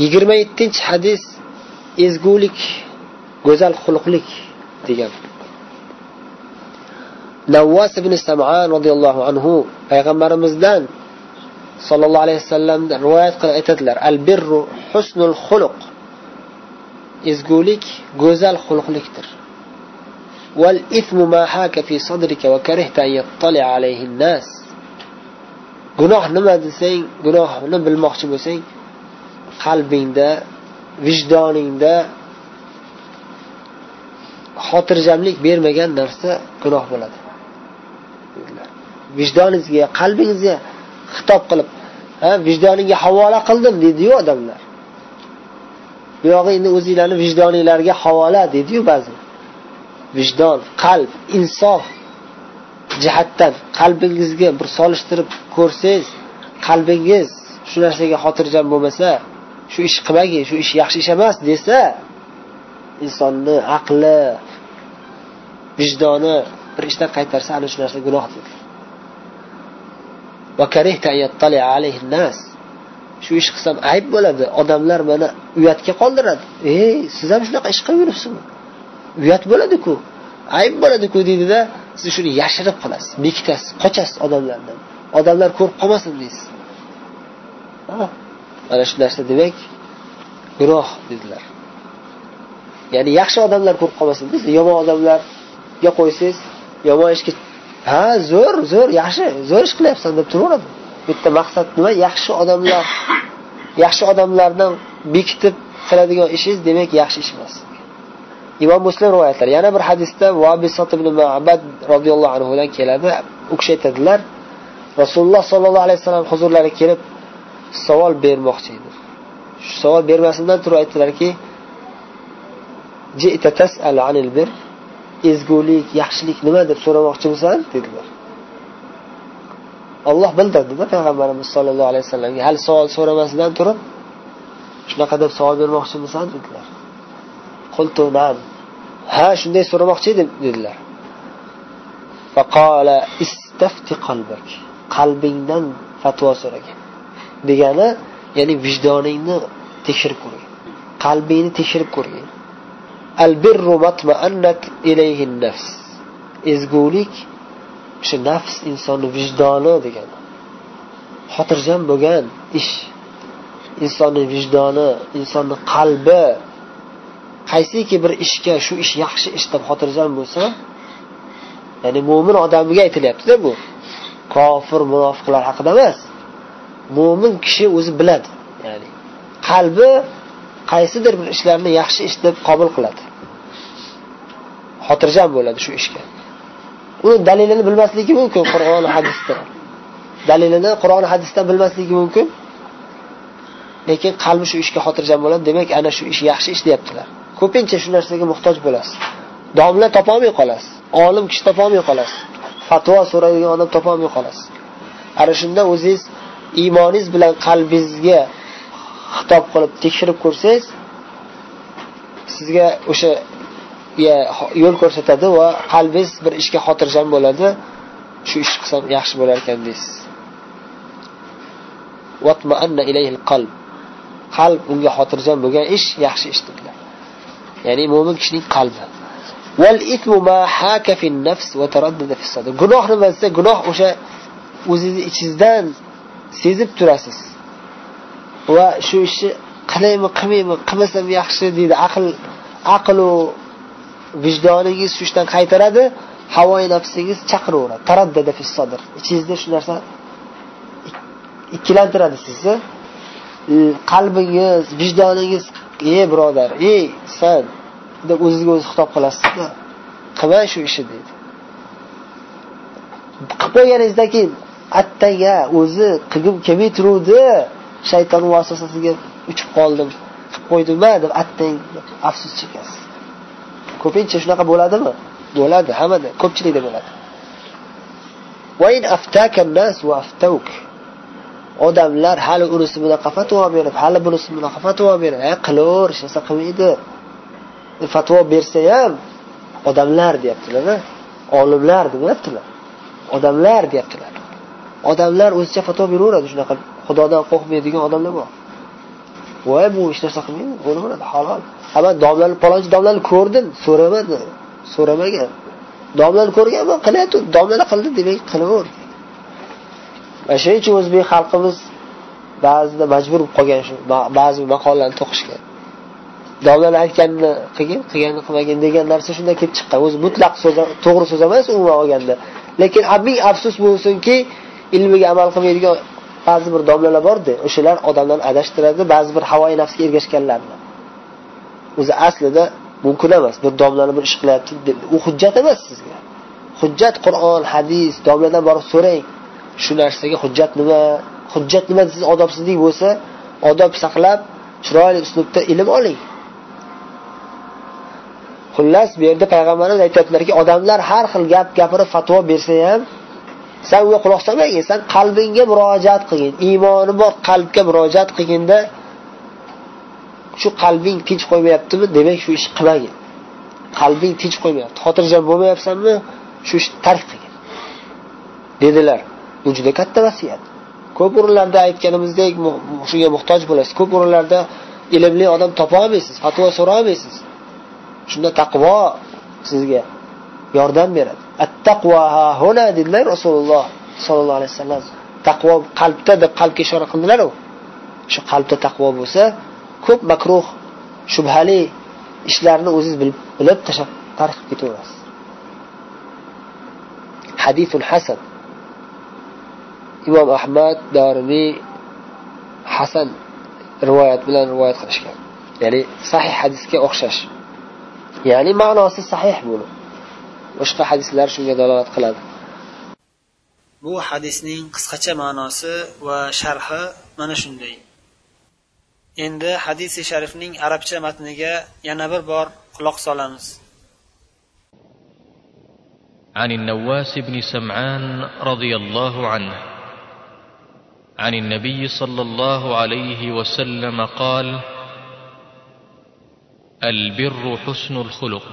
27-hadis ezgulik, go'zal xulqlik degan. Navvas ibn Sam'an radhiyallohu anhu payg'ambarimizdan sallallohu alayhi vasallamdan rivoyat qilib aytadilar: "Al-birru husnul xuluq." Ezgulik go'zal xulqlikdir. "Wal ithmu ma haka fi sadrika wa karihta an yattali' alayhi an-nas." Gunoh nima desang, gunohni bilmoqchi bo'lsang, qalbingda, vijdoningda xotirjamlik bermagan narsa gunoh bo'ladi. Vijdoningizga, qalbingizga xitob qilib, vijdoningga havola qildim dedi-yu odamlar. Bu yog'i endi o'zingizlarning vijdoningizlarga havola dedi-yu ba'zi. Vijdon, qalb, insof jihatdan qalbingizga bir solishtirib ko'rsangiz, qalbingiz shu narsaga xotirjam bo'lmasa, shu ish qilmagin, shu ish yaxshi ish emas desa, insonni aqli, vijdoni bir ishdan qaytarsa, ana shu narsa gunoh dedi. Va karihta yattali alayhi an-nas. Shu ish qilsam ayb bo'ladi, odamlar meni uyatga qoldiradi. Siz ham shunaqa ish qilib yuribsizmi? Uyat bo'ladi-ku, ayb bo'ladi-ku dedi-da, siz shuni yashirib qilasiz, bekitasiz, qochasiz odamlardan. Odamlar ko'rib qolmasin deysiz. Mana shu narsa demak gunoh dedilar. Ya'ni yaxshi odamlar ko'rib qolmasin deysiz, yomon odamlarga qo'ysangiz, yomon ishga zo'r, yaxshi, zo'r ish qilyapsan deb turaveradi. Bitta maqsad nima? Yaxshi odamlardan bekitib qiladigan ishingiz demak yaxshi ish emas. Imom Muslim rivoyatlari. Yana bir hadisda Vabisat ibn Ma'bad radhiyallohu anhu dan keladi. U kishi aytadilar, Rasululloh sallallohu alayhi vasallam huzurlariga kelib savol bermoqchi edi. Shu savol bermasidan turib aytdilarki, "Ji'ta tas'al 'anil bir?" Ezgulik, yaxshilik nima deb so'ramoqchimisan dedilar. Alloh bildirdi-da payg'ambarimiz sollallohu alayhi vasallamga, hali savol so'ramasidan turib, shunaqa deb savol bermoqchimisan dedilar. Qultu na'am. Ha, shunday so'ramoqchi edim dedilar. Faqala istafti qalbak. Qalbingdan fatvo so'ragan. Degani, ya'ni vijdoningni tekshirib ko'rgin. Qalbingni tekshirib ko'rgin. Al-birru matma'annat ilayhi an-nafs. Ezgulik o'sha nafs, insonning vijdoni degani. Xotirjam bo'lgan ish. Insonning vijdoni, insonning qalbi qaysiki bir ishga, shu ish yaxshi ish deb xotirjam bo'lsa, ya'ni mu'min odamiga aytilyapti-da bu. Kofir, munofiqlar haqida emas. Mu'min kishi o'zi biladi. Ya'ni qalbi qaysidir bir ishlarni yaxshi ish deb qabul qiladi. Xotirjam bo'ladi shu ishga. Uni dalilini bilmasligi mumkin Qur'on hadisda. Dalilini Qur'on hadisdan bilmasligi mumkin. Lekin qalbi shu ishga xotirjam bo'ladi, demak ana shu ish yaxshi ish deyaptilar. Ko'pincha shu narsaga muhtoj bo'lasiz. Domla topolmay qolasiz. Olim kishi topolmay qolasiz. Fatvo so'raydigan odam topolmay qolasiz. Ana shunda o'zingiz iymoningiz bilan qalbingizga xitob qilib tekshirib ko'rsangiz, sizga o'sha yo'l ko'rsatadi va qalbingiz bir ishga xotirjam bo'ladi. Shu ish qilsam yaxshi bo'lar ekan deysiz. Watma'anna ilayhil qalb. Qalb unga xotirjam bo'lgan ish yaxshi ish dedilar. Ya'ni mu'min kishining qalbi. Wal ithmu ma haka fi an-nafs wa taraddada fi as-sadr. Gunoh nima desa, gunoh o'sha o'zingiz ichingizdan sezib turasiz. Va shu ishni qilaymi, qilmaymi, qilmasam yaxshi deydi aql va vijdoningiz shu ishdan qaytaradi, havoyi nafsingiz chaqiraveradi. Taraddada fi as-sadr. Ichingizda shu narsa ikkilantiradi sizni. Qalbingiz, vijdoningiz, birodar, sen deb o'zingizga o'zi xitob qilasiz-da. Qilma shu ishni deydi. Qilib qo'yganingizdan keyin attanga o'zi qilgim kelmay turuvdi, shayton vasvasasiga uchib qoldim, qilib qo'ydim-a deb attang afsus chekasiz. Ko'pincha shunaqa bo'ladimi? Bo'ladi, hammada, ko'pchilikda bo'ladi. Va in aftaka an-nas wa aftawk. Odamlar hali unisi bunaqa fatvo berib, hali bunisi bunaqa fatvo berib, qilaver, hech narsa qilmaydi. Fatvo bersa ham odamlar deyaptilar-a? Olimlar deyaptilar. Odamlar deyaptilar. Odamlar o'zicha fatvo beraveradi, shunaqa Xudodan qo'rqmaydigan odamlar bor. voy bu hech narsa qilmaydi, bo'laveradi, halol. Ama domlani palonchi domlani ko'rdim, so'ramadi, so'ramagan. Domlani ko'rganman, qilyapti, domlani qildi, demak qilaver. Va shuning uchun o'zbek xalqimiz ba'zida majbur bo'lib qolgan shu, ba'zi maqollarni to'qishga. Domlalar aytganini qilgin, qilganini qilmagin degan narsa shundan kelib chiqqan. O'zi mutlaq so'z, to'g'ri so'z emas umuman olganda. Lekin ming afsus bo'lsinki, ilmiga amal qilmaydigan ba'zi bir domlalar bor-da, o'shalar odamlarni adashtiradi, ba'zi bir havoyi nafsga ergashganlarni. O'zi aslida mumkin emas. Bir domlani bir ish qilyapti deb, u hujjat emas sizga. Hujjat Qur'on, hadis, domladan borib so'rang. Shu narsaga hujjat nima? Hujjat nima desiz, odobsizlik bo'lsa, odob saqlab, chiroyli uslubda ilm oling. Xullas, bu yerda payg'ambarimiz aytadilarki, odamlar har xil gap gapirib fatvo bersa ham, sen unga quloq solmagin, sen qalbingga murojaat qilgin. Iymoni bor qalbga murojaat qilganda, shu qalbing tinch qo'ymayaptimi, demak shu ish qilmagin. Qalbing tinch qo'ymayapti, xotirjam bo'lmayapsanmi, shu ishni tark qilgin dedilar. Bu juda katta vasiyat. Ko'p o'rinlarda aytganimizdek, shunga muhtoj bo'lasiz. Ko'p o'rinlarda ilmli odam topa olmaysiz, fatvo so'ra olmaysiz. Shunda taqvo sizga yordam beradi. At-taqvo ha huna dedilar Rasululloh sollallohu alayhi vasallam. Taqvo qalbda deb qalbga ishora qildilar u. Shu qalbda taqvo bo'lsa, ko'p makruh, shubhali ishlarni o'zingiz bilib tashab tark ketaverasiz. Hadithul hasan. Imom Ahmad, Darimiy hasan rivoyat bilan rivoyat qilishgan. Ya'ni sahih hadisga o'xshash. Ya'ni ma'nosi sahih bo'lib. Boshqa hadislar shunga dalolat qiladi. Bu hadisning qisqacha ma'nosi va sharhi mana shunday. Endi hadis sharifning arabcha matniga yana bir bor quloq solamiz. عن النواس بن سمعان رضي الله عنه عن النبي صلى الله عليه وسلم قال: البر حسن الخلق،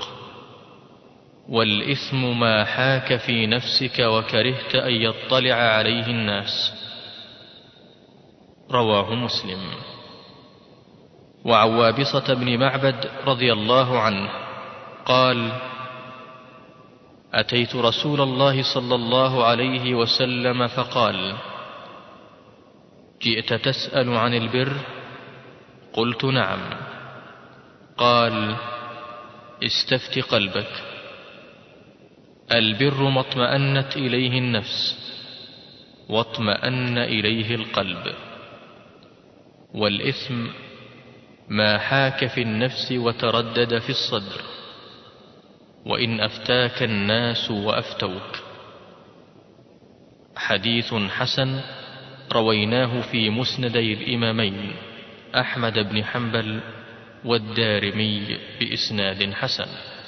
والإثم ما حاك في نفسك وكرهت أن يطلع عليه الناس. رواه مسلم. وعن وابصة بن معبد رضي الله عنه قال: أتيت رسول الله صلى الله عليه وسلم فقال: جئت تسأل عن البر؟ قلت: نعم. قال: استفت قلبك. البر ما اطمأنت إليه النفس واطمأن إليه القلب، والإثم ما حاك في النفس وتردد في الصدر، وإن أفتاك الناس وأفتوك. حديث حسن رويناه في مسندي الإمامين أحمد بن حنبل والدارمي بإسناد حسن.